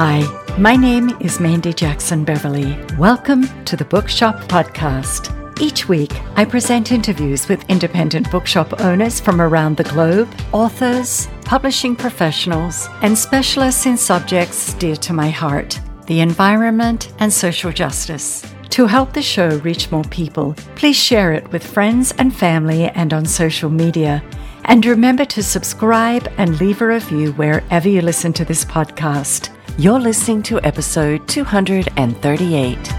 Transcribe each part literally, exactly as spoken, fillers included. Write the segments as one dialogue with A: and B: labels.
A: Hi, my name is Mandy Jackson Beverly. Welcome to the Bookshop Podcast. Each week, I present interviews with independent bookshop owners from around the globe, authors, publishing professionals, and specialists in subjects dear to my heart, the environment and social justice. To help the show reach more people, please share it with friends and family and on social media. And remember to subscribe and leave a review wherever you listen to this podcast. You're listening to episode two hundred thirty-eight.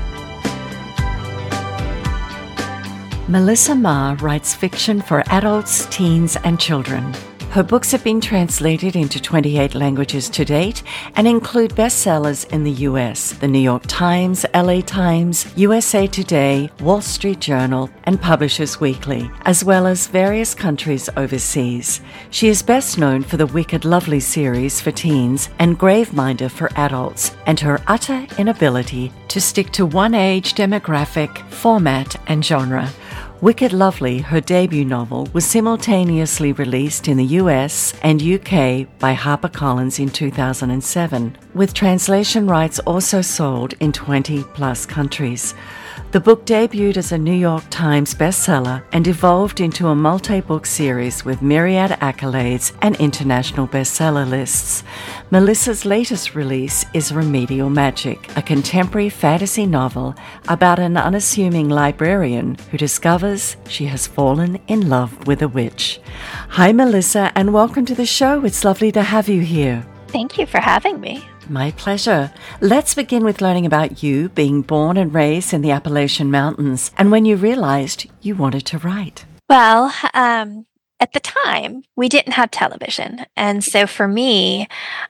A: Melissa Ma writes fiction for adults, teens, and children. Her books have been translated into twenty-eight languages to date and include bestsellers in the U S, the New York Times, L A Times, U S A Today, Wall Street Journal, and Publishers Weekly, as well as various countries overseas. She is best known for the Wicked Lovely series for teens and Graveminder for adults, and her utter inability to stick to one age demographic, format, and genre. Wicked Lovely, her debut novel, was simultaneously released in the U S and U K by HarperCollins in two thousand seven, with translation rights also sold in twenty plus countries. The book debuted as a New York Times bestseller and evolved into a multi-book series with myriad accolades and international bestseller lists. Melissa's latest release is Remedial Magic, a contemporary fantasy novel about an unassuming librarian who discovers she has fallen in love with a witch. Hi, Melissa, and welcome to the show. It's lovely to have you here.
B: Thank you for having me.
A: My pleasure. Let's begin with learning about you being born and raised in the Appalachian Mountains and when you realized you wanted to write.
B: Well, um, at the time, we didn't have television. And so for me,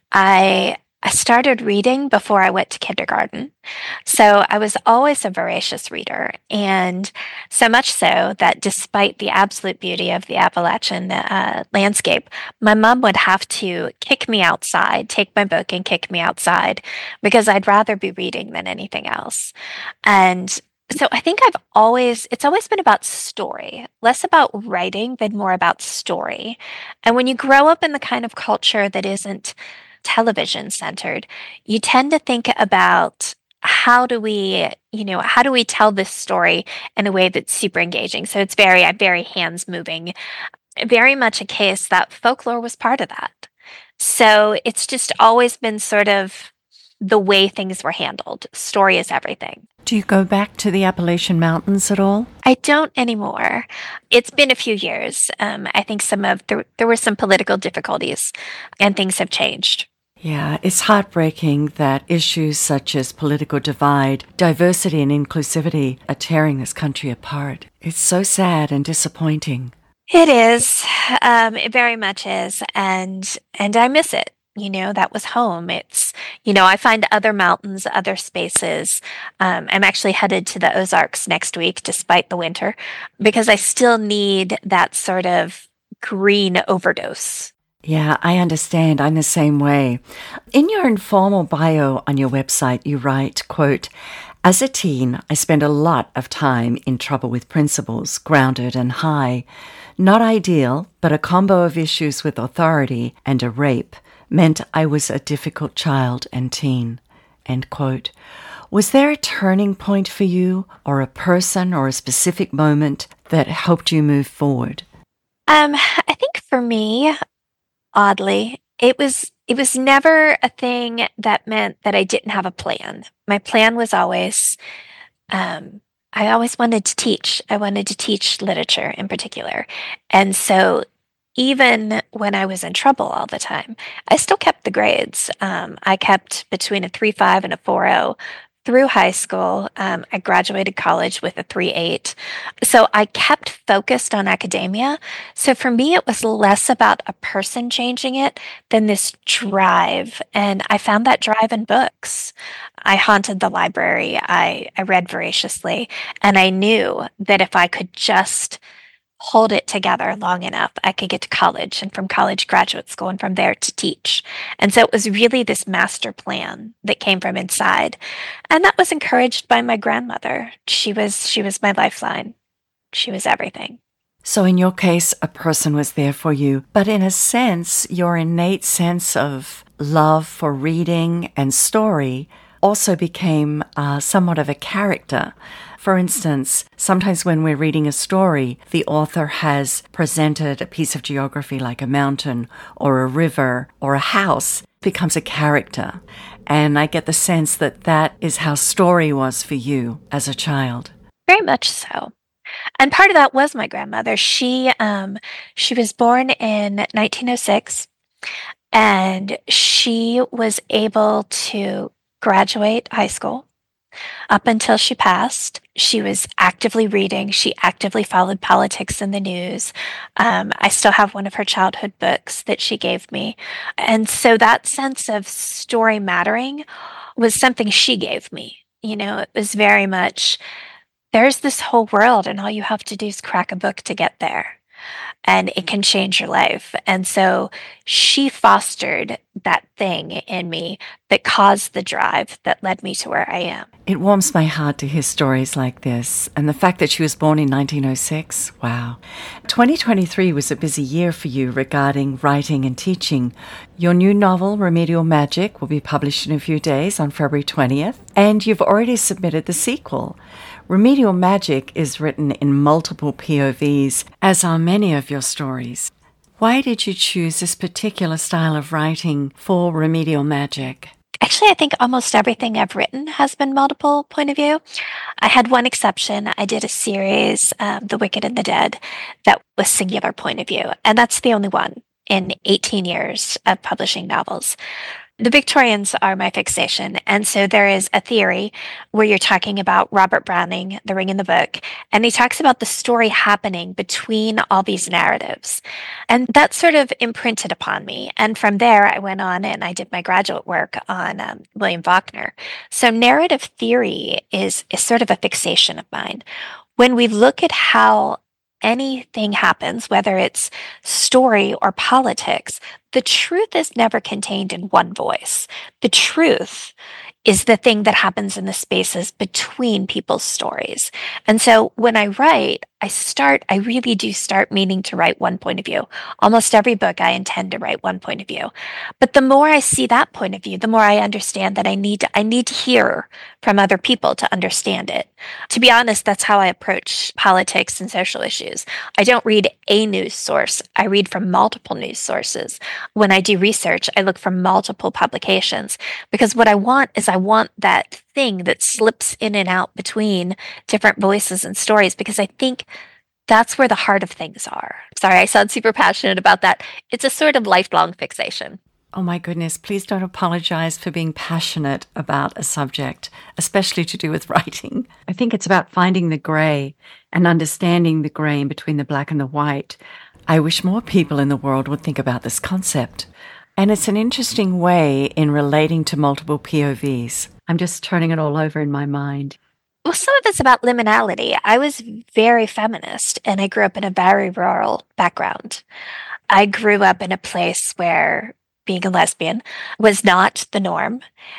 B: I I started reading before I went to kindergarten. So I was always a voracious reader. And so much so that despite the absolute beauty of the Appalachian uh, landscape, my mom would have to kick me outside, take my book and kick me outside because I'd rather be reading than anything else. And so I think I've always, it's always been about story, less about writing than more about story. And when you grow up in the kind of culture that isn't television centered, you tend to think about how do we, you know, how do we tell this story in a way that's super engaging? So it's very, very hands moving, very much a case that folklore was part of that. So it's just always been sort of the way things were handled. Story is everything.
A: Do you go back to the Appalachian Mountains at all?
B: I don't anymore. It's been a few years. Um, I think some of there, there were some political difficulties and things have changed.
A: Yeah, it's heartbreaking that issues such as political divide, diversity, and inclusivity are tearing this country apart. It's so sad and disappointing.
B: It is. Um, it very much is. And and I miss it. You know, that was home. It's, you know, I find other mountains, other spaces. Um, I'm actually headed to the Ozarks next week, despite the winter, because I still need that sort of green overdose.
A: Yeah, I understand. I'm the same way. In your informal bio on your website, you write, quote, "As a teen, I spent a lot of time in trouble with principles, grounded and high. Not ideal, but a combo of issues with authority and a rape meant I was a difficult child and teen." End quote. Was there a turning point for you, or a person or a specific moment that helped you move forward?
B: Um, I think for me, oddly, it was it was never a thing that meant that I didn't have a plan. My plan was always, um, I always wanted to teach. I wanted to teach literature in particular. And so even when I was in trouble all the time, I still kept the grades. Um, I kept between a three point five and a four point oh through high school. Um, I graduated college with a three point eight. So I kept focused on academia. So for me, it was less about a person changing it than this drive. And I found that drive in books. I haunted the library. I, I read voraciously. And I knew that if I could just hold it together long enough, I could get to college, and from college, graduate school, and from there to teach. And so it was really this master plan that came from inside. And that was encouraged by my grandmother. She was, she was my lifeline. She was everything.
A: So in your case, a person was there for you, but in a sense, your innate sense of love for reading and story also became uh, somewhat of a character. For instance, sometimes when we're reading a story, the author has presented a piece of geography like a mountain or a river or a house, it becomes a character. And I get the sense that that is how story was for you as a child.
B: Very much so. And part of that was my grandmother. She um, she was born in nineteen oh six, and she was able to graduate high school. Up until she passed, she was actively reading. She actively followed politics in the news. Um, I still have one of her childhood books that she gave me. And so that sense of story mattering was something she gave me. You know, it was very much, there's this whole world, and all you have to do is crack a book to get there, and it can change your life. And so she fostered that thing in me that caused the drive that led me to where I am.
A: It warms my heart to hear stories like this. And the fact that she was born in nineteen oh six, wow. twenty twenty-three was a busy year for you regarding writing and teaching. Your new novel, Remedial Magic, will be published in a few days on February twentieth. And you've already submitted the sequel. Remedial Magic is written in multiple P O Vs, as are many of your stories. Why did you choose this particular style of writing for Remedial Magic?
B: Actually, I think almost everything I've written has been multiple point of view. I had one exception. I did a series, um, The Wicked and the Dead, that was singular point of view. And that's the only one in eighteen years of publishing novels. The Victorians are my fixation. And so there is a theory where you're talking about Robert Browning, The Ring in the Book, and he talks about the story happening between all these narratives. And that sort of imprinted upon me. And from there, I went on and I did my graduate work on um, William Faulkner. So narrative theory is, is sort of a fixation of mine. When we look at how anything happens, whether it's story or politics, the truth is never contained in one voice. The truth is the thing that happens in the spaces between people's stories. And so when I write, I start, I really do start meaning to write one point of view. Almost every book I intend to write one point of view. But the more I see that point of view, the more I understand that I need to, I need to hear from other people to understand it. To be honest, that's how I approach politics and social issues. I don't read a news source. I read from multiple news sources. When I do research, I look for multiple publications, because what I want is I want that thing that slips in and out between different voices and stories, because I think that's where the heart of things are. Sorry, I sound super passionate about that. It's a sort of lifelong fixation.
A: Oh my goodness, please don't apologize for being passionate about a subject, especially to do with writing. I think it's about finding the gray and understanding the gray in between the black and the white. I wish more people in the world would think about this concept. And it's an interesting way in relating to multiple P O Vs. I'm just turning it all over in my mind.
B: Well, some of it's about liminality. I was very feminist, and I grew up in a very rural background. I grew up in a place where being a lesbian was not the norm.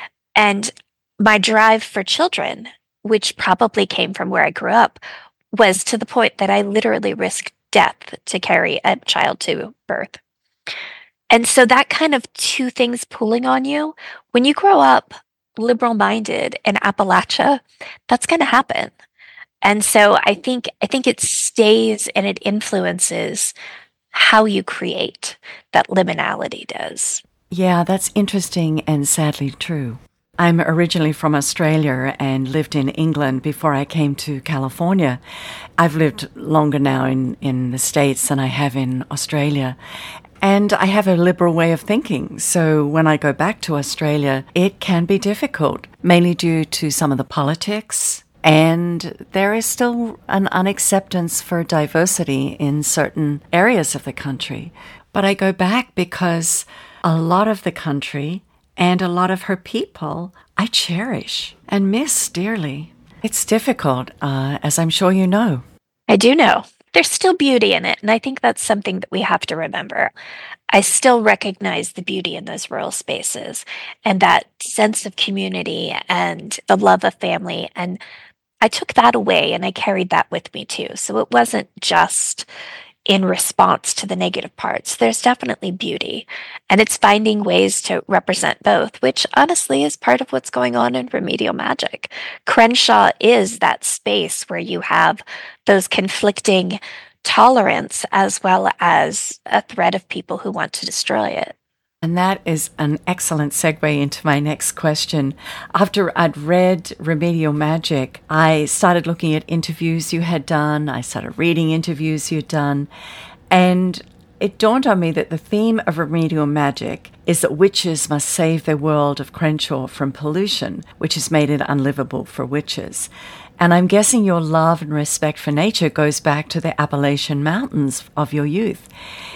B: And my drive for children, which probably came from where I grew up, was to the point that I literally risked death to carry a child to birth. And so that kind of two things pulling on you, when you grow up liberal-minded in Appalachia, that's going to happen. And so I think I think it stays and it influences how you create, that liminality does.
A: Yeah, that's interesting and sadly true. I'm originally from Australia and lived in England before I came to California. I've lived longer now in, in the States than I have in Australia. And I have a liberal way of thinking. So when I go back to Australia, it can be difficult, mainly due to some of the politics. And there is still an unacceptance for diversity in certain areas of the country. But I go back because a lot of the country and a lot of her people I cherish and miss dearly. It's difficult, uh, as I'm sure you know.
B: I do know. There's still beauty in it, and I think that's something that we have to remember. I still recognize the beauty in those rural spaces and that sense of community and the love of family. And I took that away and I carried that with me too. So it wasn't just in response to the negative parts. There's definitely beauty, and it's finding ways to represent both, which honestly is part of what's going on in Remedial Magic. Crenshaw is that space where you have those conflicting tolerance as well as a threat of people who want to destroy it.
A: And that is an excellent segue into my next question. After I'd read Remedial Magic, I started looking at interviews you had done. I started reading interviews you'd done. And it dawned on me that the theme of Remedial Magic is that witches must save their world of Crenshaw from pollution, which has made it unlivable for witches. And I'm guessing your love and respect for nature goes back to the Appalachian Mountains of your youth.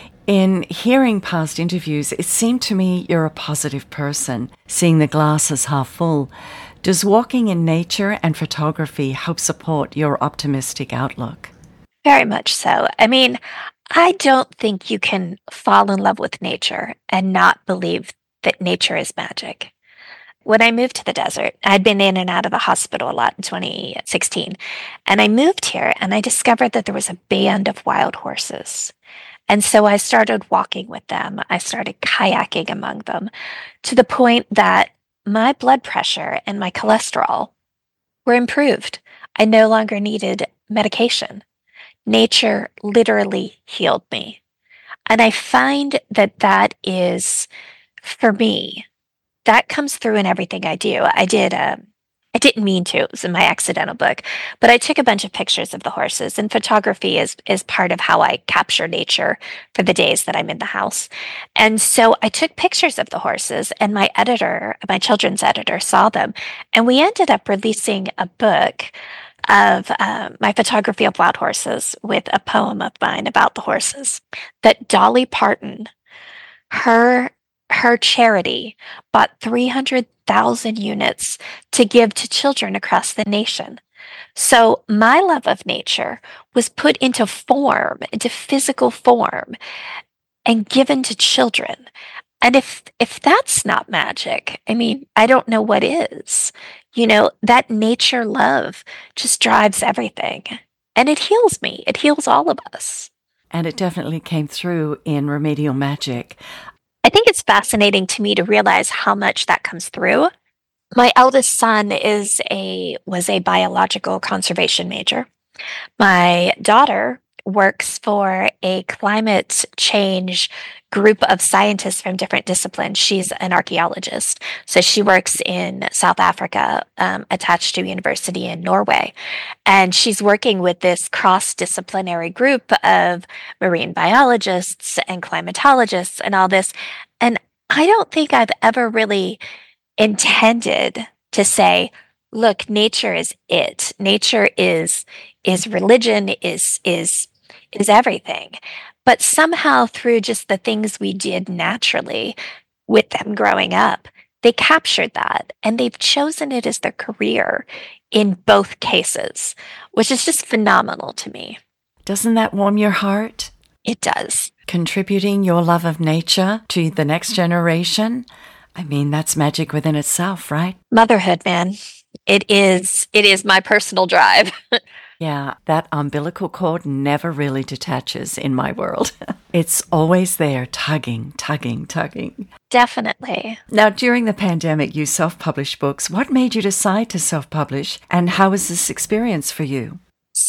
A: In hearing past interviews, it seemed to me you're a positive person, seeing the glass as half full. Does walking in nature and photography help support your optimistic outlook?
B: Very much so. I mean, I don't think you can fall in love with nature and not believe that nature is magic. When I moved to the desert, I'd been in and out of the hospital a lot in twenty sixteen, and I moved here and I discovered that there was a band of wild horses. And so I started walking with them. I started kayaking among them to the point that my blood pressure and my cholesterol were improved. I no longer needed medication. Nature literally healed me. And I find that that is, for me, that comes through in everything I do. I did a I didn't mean to. It was in my accidental book, but I took a bunch of pictures of the horses, and photography is is part of how I capture nature for the days that I'm in the house. And so I took pictures of the horses, and my editor, my children's editor, saw them, and we ended up releasing a book of uh, my photography of wild horses with a poem of mine about the horses that Dolly Parton, her her charity, bought three hundred thousand units to give to children across the nation. So my love of nature was put into form, into physical form, and given to children. And if if that's not magic, I mean, I don't know what is. You know, that nature love just drives everything. And it heals me. It heals all of us.
A: And it definitely came through in Remedial Magic.
B: I think it's fascinating to me to realize how much that comes through. My eldest son is a was a biological conservation major. My daughter works for a climate change group of scientists from different disciplines. She's an archaeologist. So she works in South Africa, um, attached to a university in Norway. And she's working with this cross-disciplinary group of marine biologists and climatologists and all this. And I don't think I've ever really intended to say, look, nature is it. Nature is is religion, is is is everything. But somehow through just the things we did naturally with them growing up, they captured that and they've chosen it as their career in both cases, which is just phenomenal to me.
A: Doesn't that warm your heart?
B: It does.
A: Contributing your love of nature to the next generation? I mean, that's magic within itself, right?
B: Motherhood, man. It is, it is my personal drive.
A: Yeah, that umbilical cord never really detaches in my world. It's always there, tugging, tugging, tugging.
B: Definitely.
A: Now, during the pandemic, you self-published books. What made you decide to self-publish, and how was this experience for you?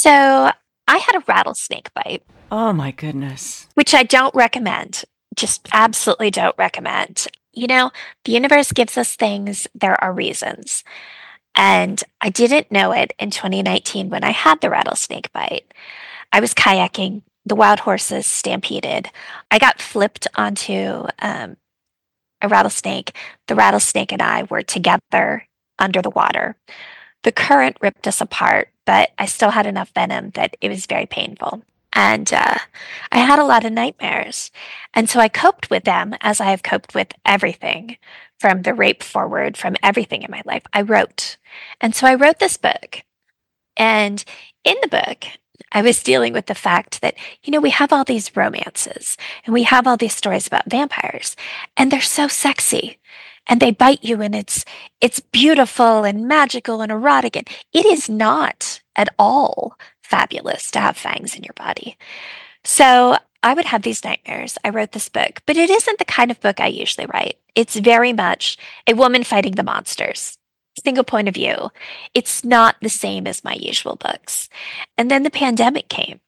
B: So I had a rattlesnake bite.
A: Oh, my goodness.
B: Which I don't recommend. Just absolutely don't recommend. You know, the universe gives us things, there are reasons. And I didn't know it in twenty nineteen when I had the rattlesnake bite. I was kayaking, the wild horses stampeded. I got flipped onto um, a rattlesnake. The rattlesnake and I were together under the water. The current ripped us apart, but I still had enough venom that it was very painful. And uh, I had a lot of nightmares. And so I coped with them as I have coped with everything from the rape forward, from everything in my life. I wrote. And so I wrote this book. And in the book, I was dealing with the fact that, you know, we have all these romances and we have all these stories about vampires and they're so sexy. and they bite you, and it's it's beautiful and magical and erotic, and it is not at all fabulous to have fangs in your body. So I would have these nightmares. I wrote this book, but it isn't the kind of book I usually write. It's very much a woman fighting the monsters, single point of view. It's not the same as my usual books. And then the pandemic came,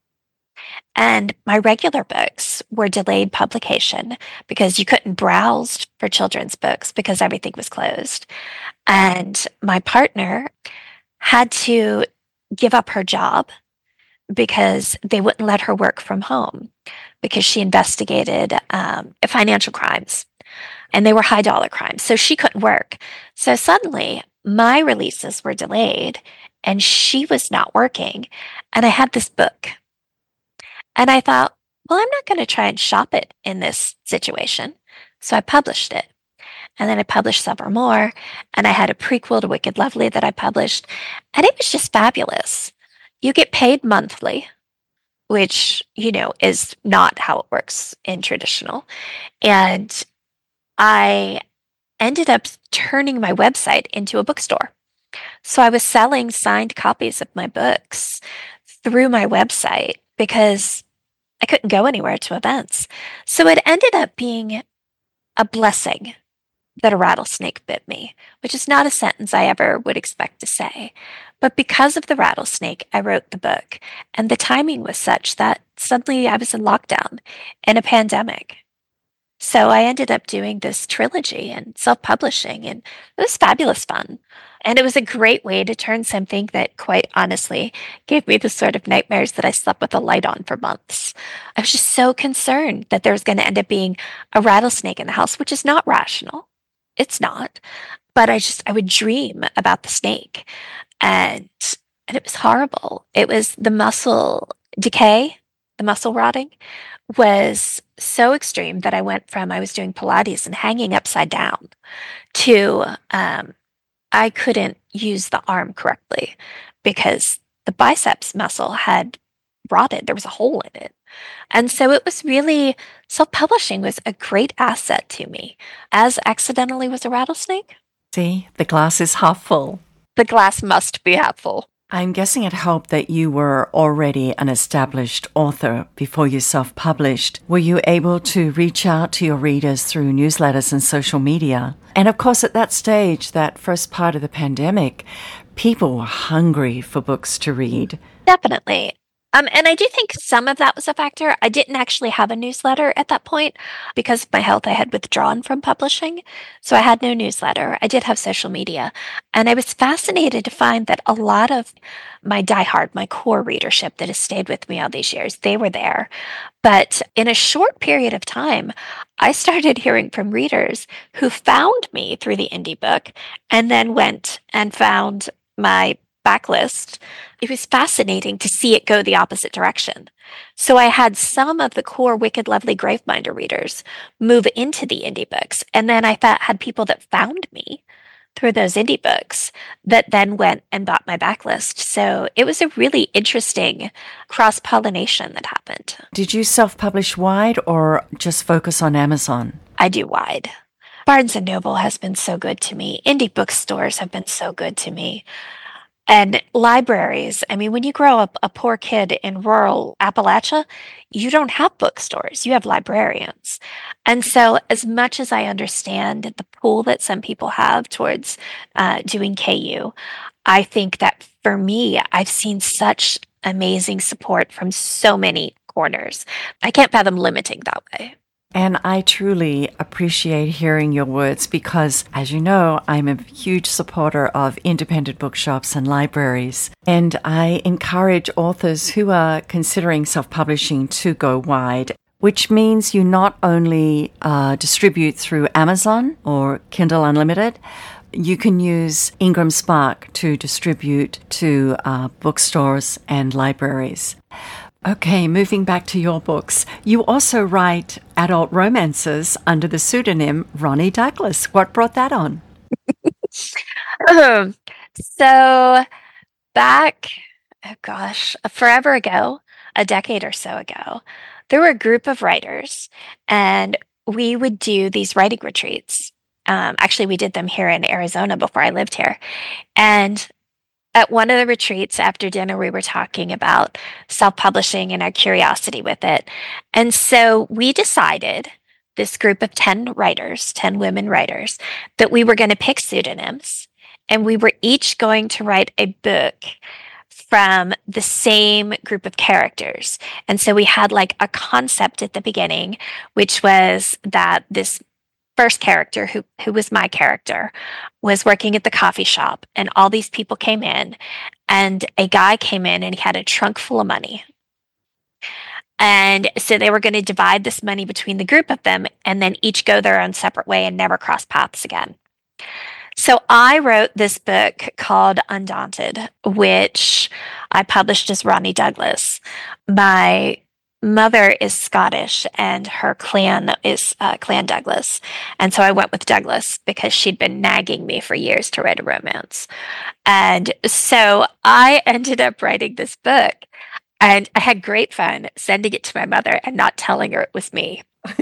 B: and my regular books were delayed publication because you couldn't browse for children's books because everything was closed. And my partner had to give up her job because they wouldn't let her work from home because she investigated um, financial crimes, and they were high dollar crimes. So she couldn't work. So suddenly my releases were delayed and she was not working. And I had this book, and I thought, well, I'm not going to try and shop it in this situation. So I published it. And then I published several more. And I had a prequel to Wicked Lovely that I published. And it was just fabulous. You get paid monthly, which, you know, is not how it works in traditional. And I ended up turning my website into a bookstore. So I was selling signed copies of my books through my website because I couldn't go anywhere to events. So it ended up being a blessing that a rattlesnake bit me, which is not a sentence I ever would expect to say. But because of the rattlesnake, I wrote the book. And the timing was such that suddenly I was in lockdown in a pandemic. So I ended up doing this trilogy and self-publishing, and it was fabulous fun. And it was a great way to turn something that, quite honestly, gave me the sort of nightmares that I slept with a light on for months. I was just so concerned that there was going to end up being a rattlesnake in the house, which is not rational. It's not. But I just, I would dream about the snake. And, and it was horrible. It was the muscle decay, the muscle rotting was so extreme that I went from, I was doing Pilates and hanging upside down to, um, I couldn't use the arm correctly because the biceps muscle had rotted. There was a hole in it. And so it was really, self-publishing was a great asset to me, as accidentally was a rattlesnake.
A: See, the glass is half full.
B: The glass must be half full.
A: I'm guessing it helped that you were already an established author before you self-published. Were you able to reach out to your readers through newsletters and social media? And of course, at that stage, that first part of the pandemic, people were hungry for books to read.
B: Definitely. Um, and I do think some of that was a factor. I didn't actually have a newsletter at that point because of my health. I had withdrawn from publishing, so I had no newsletter. I did have social media, and I was fascinated to find that a lot of my diehard, my core readership that has stayed with me all these years, they were there. But in a short period of time, I started hearing from readers who found me through the indie book and then went and found my backlist. It was fascinating to see it go the opposite direction. So I had some of the core Wicked Lovely Graveminder readers move into the indie books. And then I thought, had people that found me through those indie books that then went and bought my backlist. So it was a really interesting cross-pollination that happened.
A: Did you self-publish wide or just focus on Amazon?
B: I do wide. Barnes and Noble has been so good to me. Indie bookstores have been so good to me. And libraries, I mean, when you grow up a poor kid in rural Appalachia, you don't have bookstores, you have librarians. And so as much as I understand the pull that some people have towards uh, doing K U, I think that for me, I've seen such amazing support from so many corners. I can't fathom limiting that way.
A: And I truly appreciate hearing your words because, as you know, I'm a huge supporter of independent bookshops and libraries. And I encourage authors who are considering self-publishing to go wide, which means you not only uh, distribute through Amazon or Kindle Unlimited, you can use Ingram Spark to distribute to uh, bookstores and libraries. Okay, moving back to your books. You also write adult romances under the pseudonym Ronnie Douglas. What brought that on?
B: um, so back, oh gosh, forever ago, a decade or so ago, there were a group of writers, and we would do these writing retreats. Um, actually, we did them here in Arizona before I lived here. And at one of the retreats after dinner, we were talking about self-publishing and our curiosity with it. And so we decided, this group of ten writers, ten women writers, that we were going to pick pseudonyms and we were each going to write a book from the same group of characters. And so we had like a concept at the beginning, which was that this first character, who who was my character, was working at the coffee shop, and all these people came in, and a guy came in and he had a trunk full of money. And so they were going to divide this money between the group of them and then each go their own separate way and never cross paths again. So I wrote this book called Undaunted, which I published as Ronnie Douglas. My mother is Scottish and her clan is uh, Clan Douglas. And so I went with Douglas because she'd been nagging me for years to write a romance. And so I ended up writing this book, and I had great fun sending it to my mother and not telling her it was me.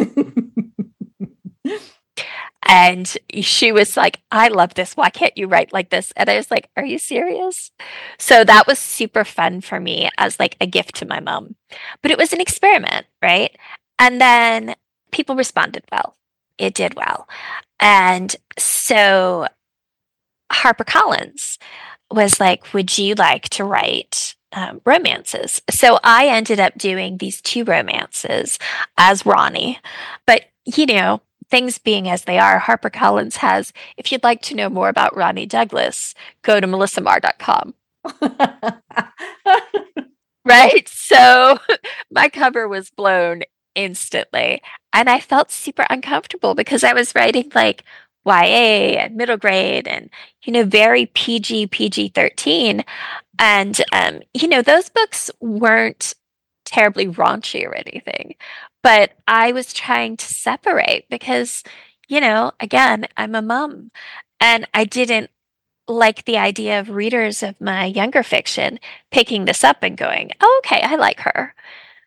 B: And she was like, I love this. Why can't you write like this? And I was like, are you serious? So that was super fun for me as like a gift to my mom. But it was an experiment, right? And then people responded well. It did well. And so HarperCollins was like, would you like to write um, romances? So I ended up doing these two romances as Ronnie. But, you know, things being as they are, HarperCollins has, if you'd like to know more about Ronnie Douglas, go to melissa marr dot com. Right? So my cover was blown instantly. And I felt super uncomfortable because I was writing like Y A and middle grade and, you know, very P G, P G thirteen. And, um, you know, those books weren't terribly raunchy or anything. But I was trying to separate because, you know, again, I'm a mom and I didn't like the idea of readers of my younger fiction picking this up and going, oh, okay, I like her.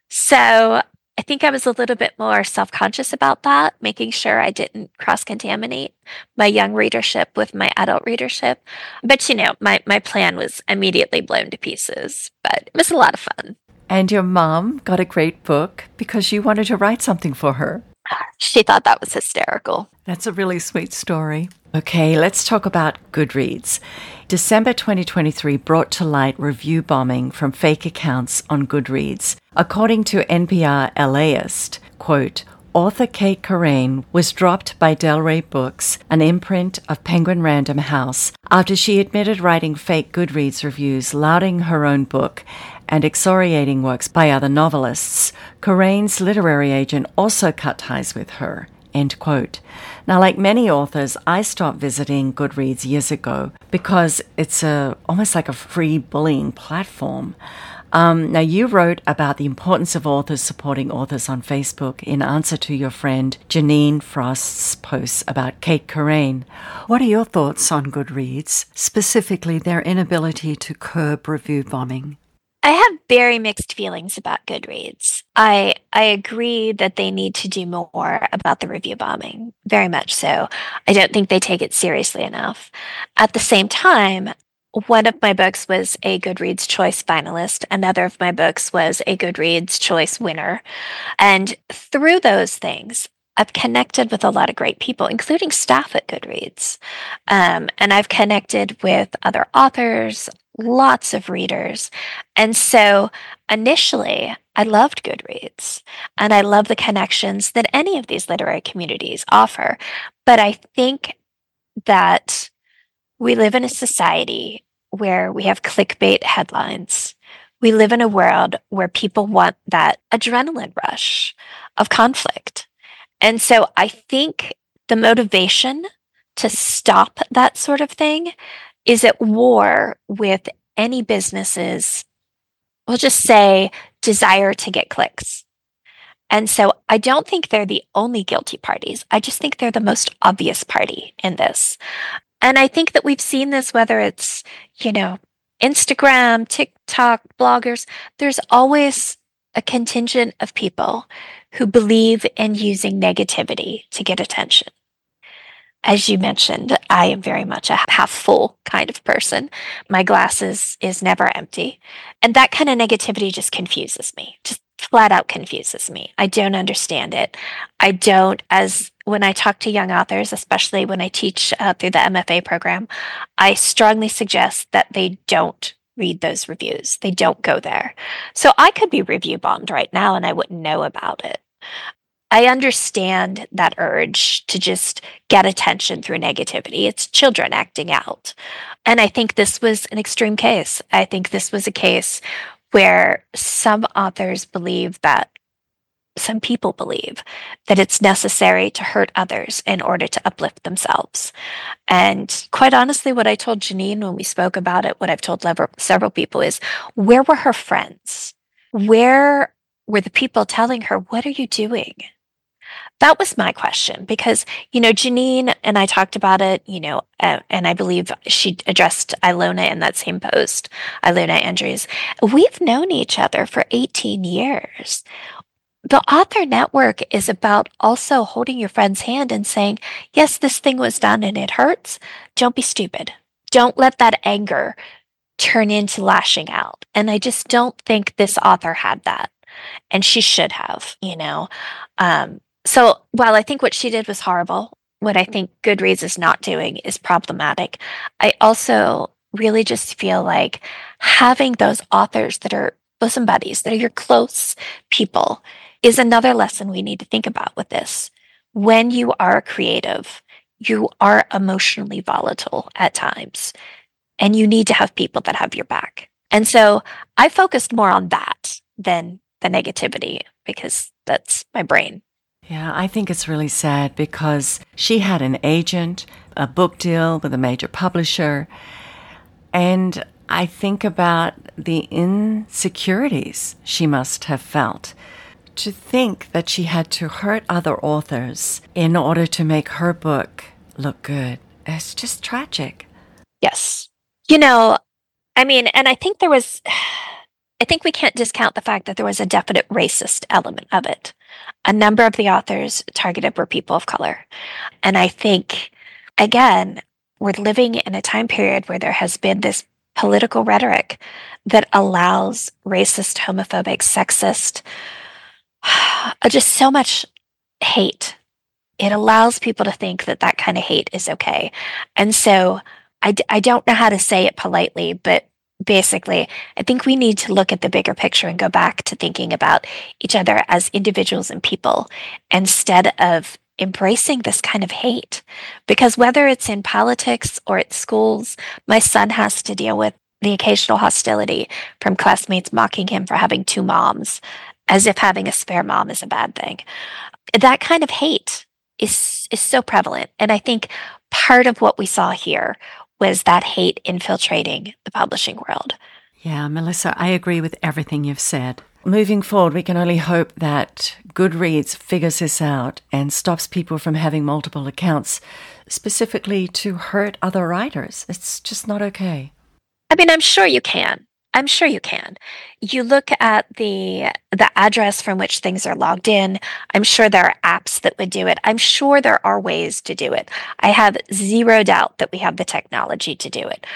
B: So I think I was a little bit more self-conscious about that, making sure I didn't cross-contaminate my young readership with my adult readership. But, you know, my, my plan was immediately blown to pieces, but it was a lot of fun.
A: And your mom got a great book because you wanted to write something for her.
B: She thought that was hysterical.
A: That's a really sweet story. Okay, let's talk about Goodreads. December twenty twenty-three brought to light review bombing from fake accounts on Goodreads. According to N P R LAist, quote, author Kate Corain was dropped by Del Rey Books, an imprint of Penguin Random House, after she admitted writing fake Goodreads reviews lauding her own book and excoriating works by other novelists. Corain's literary agent also cut ties with her. End quote. Now, like many authors, I stopped visiting Goodreads years ago because it's a almost like a free bullying platform. Um, now, you wrote about the importance of authors supporting authors on Facebook in answer to your friend Janine Frost's posts about Kate Corain. What are your thoughts on Goodreads, specifically their inability to curb review bombing?
B: I have very mixed feelings about Goodreads. I I agree that they need to do more about the review bombing, very much so. I don't think they take it seriously enough. At the same time, one of my books was a Goodreads Choice finalist. Another of my books was a Goodreads Choice winner. And through those things, I've connected with a lot of great people, including staff at Goodreads. Um, and I've connected with other authors, lots of readers. And so initially, I loved Goodreads and I love the connections that any of these literary communities offer. But I think that we live in a society where we have clickbait headlines. We live in a world where people want that adrenaline rush of conflict. And so I think the motivation to stop that sort of thing is at war with any business's, we'll just say, desire to get clicks. And so I don't think they're the only guilty parties. I just think they're the most obvious party in this. And I think that we've seen this, whether it's, you know, Instagram, TikTok, bloggers, there's always a contingent of people who believe in using negativity to get attention. as you mentioned, I am very much a half full kind of person. My glass is, is never empty. And that kind of negativity just confuses me, just flat out confuses me. I don't understand it. I don't, as when I talk to young authors, especially when I teach uh, through the M F A program, I strongly suggest that they don't read those reviews. They don't go there. So I could be review bombed right now and I wouldn't know about it. I understand that urge to just get attention through negativity. It's children acting out. And I think this was an extreme case. I think this was a case where some authors believe that, some people believe that it's necessary to hurt others in order to uplift themselves. And quite honestly, what I told Janine when we spoke about it, what I've told lever- several people is, where were her friends? Where were the people telling her, what are you doing? That was my question because, you know, Janine and I talked about it, you know, uh, and I believe she addressed Ilona in that same post, Ilona Andrews. We've known each other for eighteen years. The author network is about also holding your friend's hand and saying, yes, this thing was done and it hurts. Don't be stupid. Don't let that anger turn into lashing out. And I just don't think this author had that. And she should have, you know. Um, so while I think what she did was horrible, what I think Goodreads is not doing is problematic. I also really just feel like having those authors that are bosom buddies, that are your close people, is another lesson we need to think about with this. When you are creative, you are emotionally volatile at times, and you need to have people that have your back. And so I focused more on that than the negativity because that's my brain.
A: Yeah, I think it's really sad because she had an agent, a book deal with a major publisher, and I think about the insecurities she must have felt. To think that she had to hurt other authors in order to make her book look good, it's just tragic.
B: Yes. You know, I mean, and I think there was, I think we can't discount the fact that there was a definite racist element of it. A number of the authors targeted were people of color. And I think, again, we're living in a time period where there has been this political rhetoric that allows racist, homophobic, sexist, just so much hate. It allows people to think that that kind of hate is okay. And so I, d- I don't know how to say it politely, but basically, I think we need to look at the bigger picture and go back to thinking about each other as individuals and people instead of embracing this kind of hate. Because whether it's in politics or at schools, my son has to deal with the occasional hostility from classmates mocking him for having two moms, as if having a spare mom is a bad thing. That kind of hate is is so prevalent. And I think part of what we saw here was that hate infiltrating the publishing world.
A: Yeah, Melissa, I agree with everything you've said. Moving forward, we can only hope that Goodreads figures this out and stops people from having multiple accounts, specifically to hurt other writers. It's just not okay.
B: I mean, I'm sure you can. I'm sure you can. You look at the the address from which things are logged in. I'm sure there are apps that would do it. I'm sure there are ways to do it. I have zero doubt that we have the technology to do it.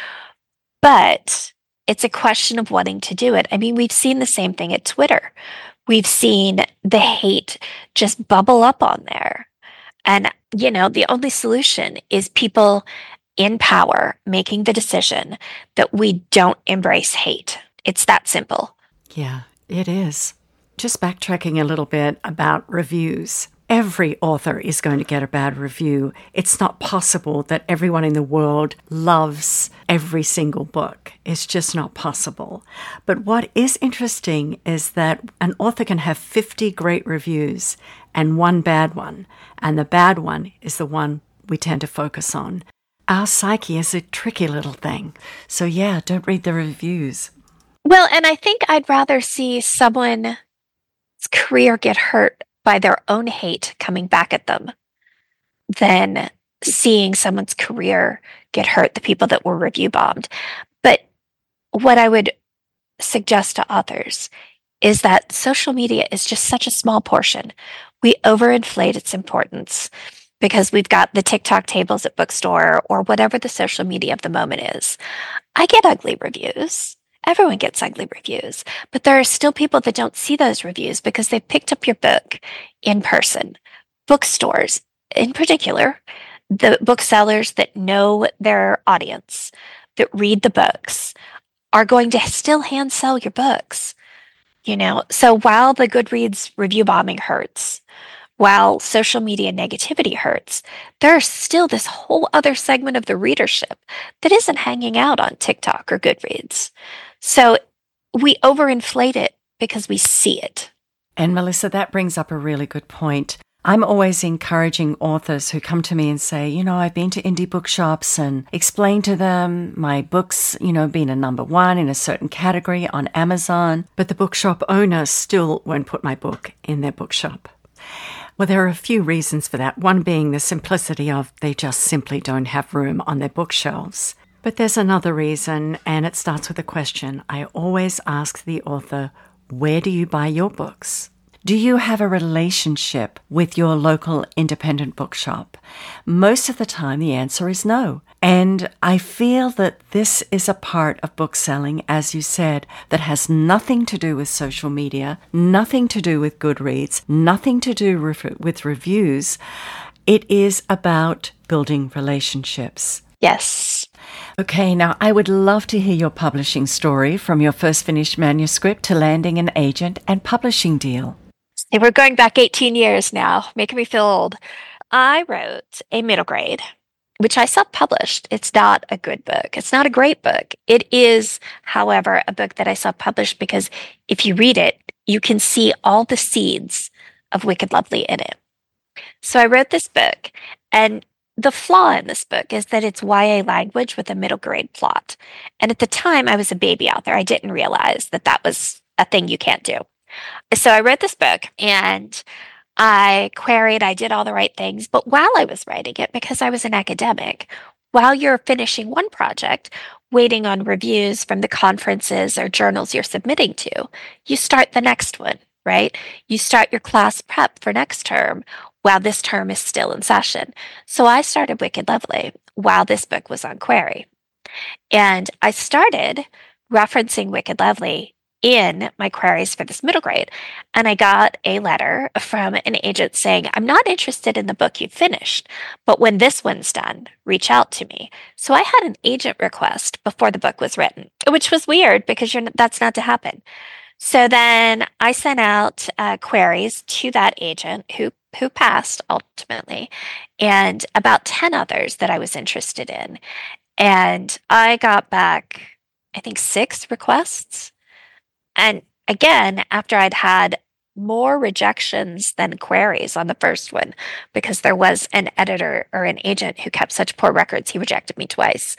B: But it's a question of wanting to do it. I mean, we've seen the same thing at Twitter. We've seen the hate just bubble up on there. And, you know, the only solution is people in power making the decision that we don't embrace hate. It's that simple.
A: Yeah, it is. Just backtracking a little bit about reviews. Every author is going to get a bad review. It's not possible that everyone in the world loves every single book. It's just not possible. But what is interesting is that an author can have fifty great reviews and one bad one. And the bad one is the one we tend to focus on. Our psyche is a tricky little thing. So yeah, don't read the reviews.
B: Well, and I think I'd rather see someone's career get hurt by their own hate coming back at them than seeing someone's career get hurt, the people that were review bombed. But what I would suggest to authors is that social media is just such a small portion. We overinflate its importance. because we've got the TikTok tables at bookstore or whatever the social media of the moment is. I get ugly reviews. Everyone gets ugly reviews, but there are still people that don't see those reviews because they've picked up your book in person. Bookstores, in particular, the booksellers that know their audience, that read the books, are going to still hand sell your books. You know, so while the Goodreads review bombing hurts, while social media negativity hurts, there's still this whole other segment of the readership that isn't hanging out on TikTok or Goodreads. So we overinflate it because we see it.
A: And Melissa, that brings up a really good point. I'm always encouraging authors who come to me and say, you know, I've been to indie bookshops and explain to them my books, you know, being a number one in a certain category on Amazon, but the bookshop owner still won't put my book in their bookshop. Well, there are a few reasons for that. One being the simplicity of they just simply don't have room on their bookshelves. But there's another reason, and it starts with a question. I always ask the author, where do you buy your books? Do you have a relationship with your local independent bookshop? Most of the time, the answer is no. And I feel that this is a part of book selling, as you said, that has nothing to do with social media, nothing to do with Goodreads, nothing to do with reviews. It is about building relationships.
B: Yes.
A: Okay, now I would love to hear your publishing story from your first finished manuscript to landing an agent and publishing deal.
B: And we're going back eighteen years now, making me feel old. I wrote a middle grade, which I self-published. It's not a good book. It's not a great book. It is, however, a book that I self-published because if you read it, you can see all the seeds of Wicked Lovely in it. So I wrote this book, and the flaw in this book is that it's Y A language with a middle grade plot. And at the time, I was a baby author. I didn't realize that that was a thing you can't do. So I wrote this book and I queried, I did all the right things. But while I was writing it, because I was an academic, while you're finishing one project, waiting on reviews from the conferences or journals you're submitting to, you start the next one, right? You start your class prep for next term while this term is still in session. So I started Wicked Lovely while this book was on query. And I started referencing Wicked Lovely in my queries for this middle grade. And I got a letter from an agent saying, I'm not interested in the book you finished, but when this one's done, reach out to me. So I had an agent request before the book was written, which was weird because you're, that's not to happen. So then I sent out uh, queries to that agent who who passed ultimately, and about ten others that I was interested in. And I got back, I think, six requests. And again, after I'd had more rejections than queries on the first one, because there was an editor or an agent who kept such poor records, he rejected me twice.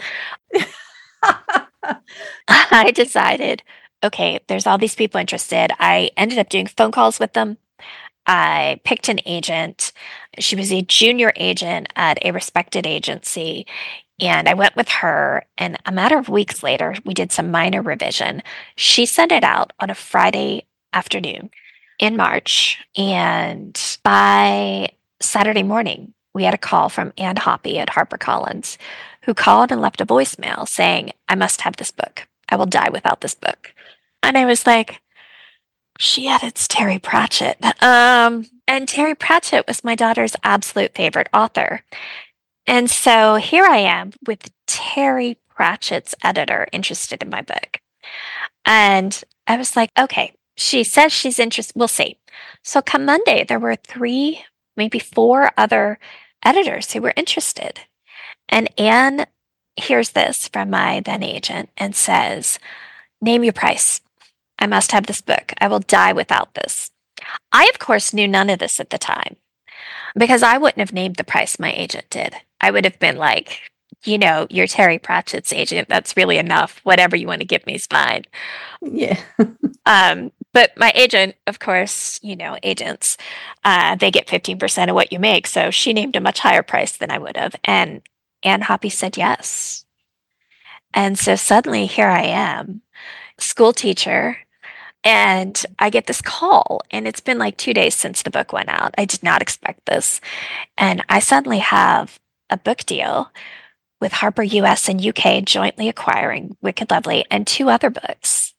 B: I decided, okay, there's all these people interested. I ended up doing phone calls with them. I picked an agent. She was a junior agent at a respected agency. And I went with her, and a matter of weeks later, we did some minor revision. She sent it out on a Friday afternoon in March. And by Saturday morning, we had a call from Ann Hoppy at HarperCollins, who called and left a voicemail saying, I must have this book. I will die without this book. And I was like, shit, it's Terry Pratchett. Um, and Terry Pratchett was my daughter's absolute favorite author. And so here I am with Terry Pratchett's editor interested in my book. And I was like, okay, she says she's interested. We'll see. So come Monday, there were three, maybe four other editors who were interested. And Anne hears this from my then agent and says, name your price. I must have this book. I will die without this. I, of course, knew none of this at the time because I wouldn't have named the price my agent did. I would have been like, you know, you're Terry Pratchett's agent. That's really enough. Whatever you want to give me is fine.
A: Yeah.
B: um, but my agent, of course, you know, agents, uh, they get fifteen percent of what you make. So she named a much higher price than I would have. And Ann Hoppy said yes. And so suddenly here I am, school teacher, And I get this call, and it's been like two days since the book went out. I did not expect this. And I suddenly have a book deal with Harper U S and U K jointly acquiring Wicked Lovely and two other books.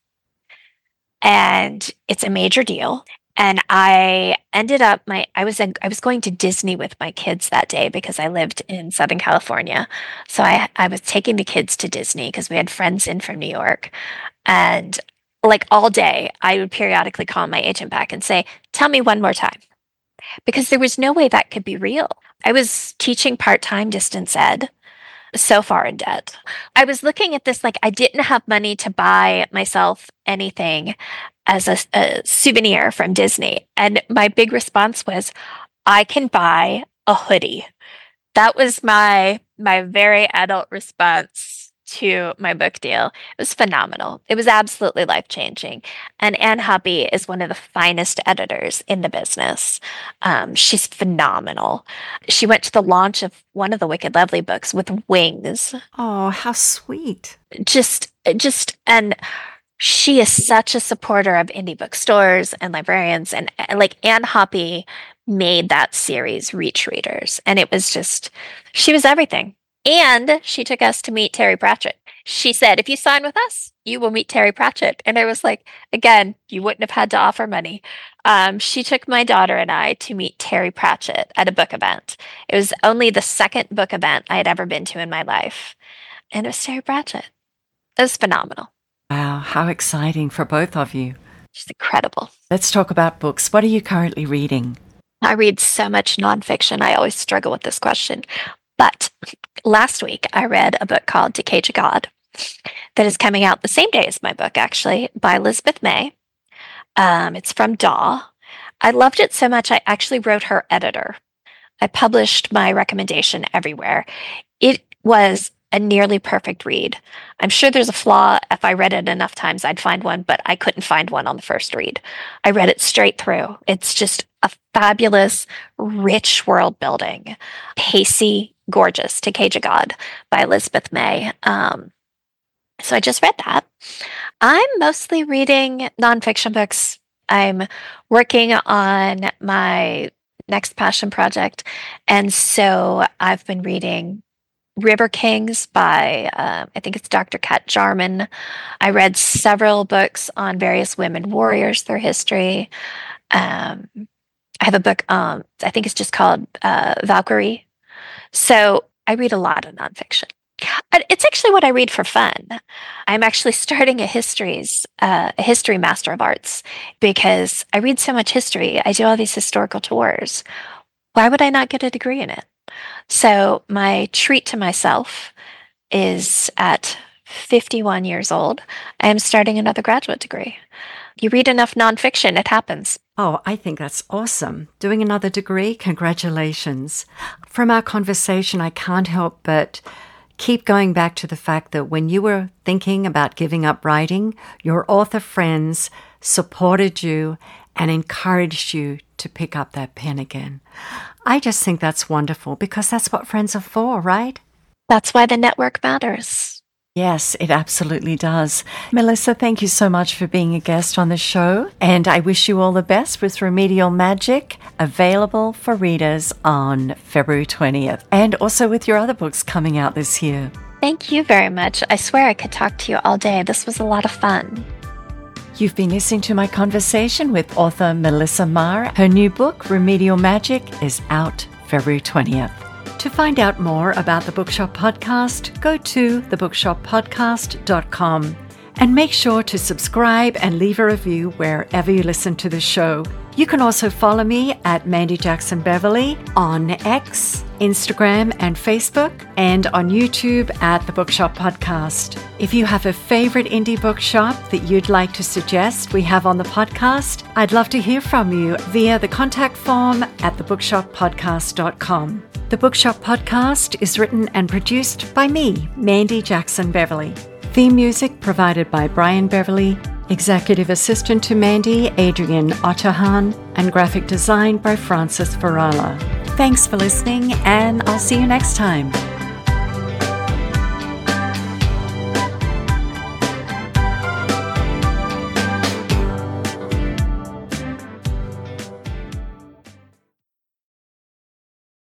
B: And it's a major deal. And I ended up my I was I was going to Disney with my kids that day because I lived in Southern California. So I I was taking the kids to Disney because we had friends in from New York. And like all day, I would periodically call my agent back and say, "Tell me one more time." Because there was no way that could be real. I was teaching part-time distance ed, so far in debt. I was looking at this like I didn't have money to buy myself anything as a, a souvenir from Disney. And my big response was, I can buy a hoodie. That was my my very adult response to my book deal. It was phenomenal. It was absolutely life-changing. And Ann Hoppe is one of the finest editors in the business. Um, she's phenomenal. She went to the launch of one of the Wicked Lovely books with wings.
A: Oh, how sweet.
B: Just, just, and she is such a supporter of indie bookstores and librarians. And like Ann Hoppe made that series reach readers. And it was just, she was everything. And she took us to meet Terry Pratchett. She said, if you sign with us, you will meet Terry Pratchett. And I was like, again, you wouldn't have had to offer money. Um, she took my daughter and I to meet Terry Pratchett at a book event. It was only the second book event I had ever been to in my life. And it was Terry Pratchett. It was phenomenal.
A: Wow, how exciting for both of you.
B: She's incredible.
A: Let's talk about books. What are you currently reading?
B: I read so much nonfiction. I always struggle with this question. But last week, I read a book called Decay to God that is coming out the same day as my book, actually, by Elizabeth May. Um, it's from D A W. I loved it so much, I actually wrote her editor. I published my recommendation everywhere. It was a nearly perfect read. I'm sure there's a flaw. If I read it enough times, I'd find one, but I couldn't find one on the first read. I read it straight through. It's just a fabulous, rich world building, pacey, gorgeous, Decay to God by Elizabeth May. Um, so I just read that. I'm mostly reading nonfiction books. I'm working on my next passion project. And so I've been reading River Kings by, uh, I think it's Doctor Kat Jarman. I read several books on various women warriors, their history. Um, I have a book, um, I think it's just called uh, Valkyrie. So I read a lot of nonfiction. It's actually what I read for fun. I'm actually starting a histories, uh, a history Master of Arts because I read so much history. I do all these historical tours. Why would I not get a degree in it? So my treat to myself is at fifty-one years old, I am starting another graduate degree. You read enough nonfiction, it happens.
A: Oh, I think that's awesome. Doing another degree, congratulations. From our conversation, I can't help but keep going back to the fact that when you were thinking about giving up writing, your author friends supported you and encouraged you to pick up that pen again. I just think that's wonderful because that's what friends are for, right?
B: That's why the network matters.
A: Yes, it absolutely does. Melissa, thank you so much for being a guest on the show, and I wish you all the best with Remedial Magic, available for readers on February twentieth, and also with your other books coming out this year.
B: Thank you very much. I swear I could talk to you all day. This was a lot of fun.
A: You've been listening to my conversation with author Melissa Marr. Her new book, Remedial Magic, is out February twentieth. To find out more about the Bookshop Podcast, go to the bookshop podcast dot com and make sure to subscribe and leave a review wherever you listen to the show. You can also follow me at Mandy Jackson Beverly on X, Instagram, and Facebook, and on YouTube at The Bookshop Podcast. If you have a favorite indie bookshop that you'd like to suggest we have on the podcast, I'd love to hear from you via the contact form at the bookshop podcast dot com. The Bookshop Podcast is written and produced by me, Mandy Jackson Beverly. Theme music provided by Brian Beverly, executive assistant to Mandy, Adrian Otterhan, and graphic design by Francis Varala. Thanks for listening, and I'll see you next time.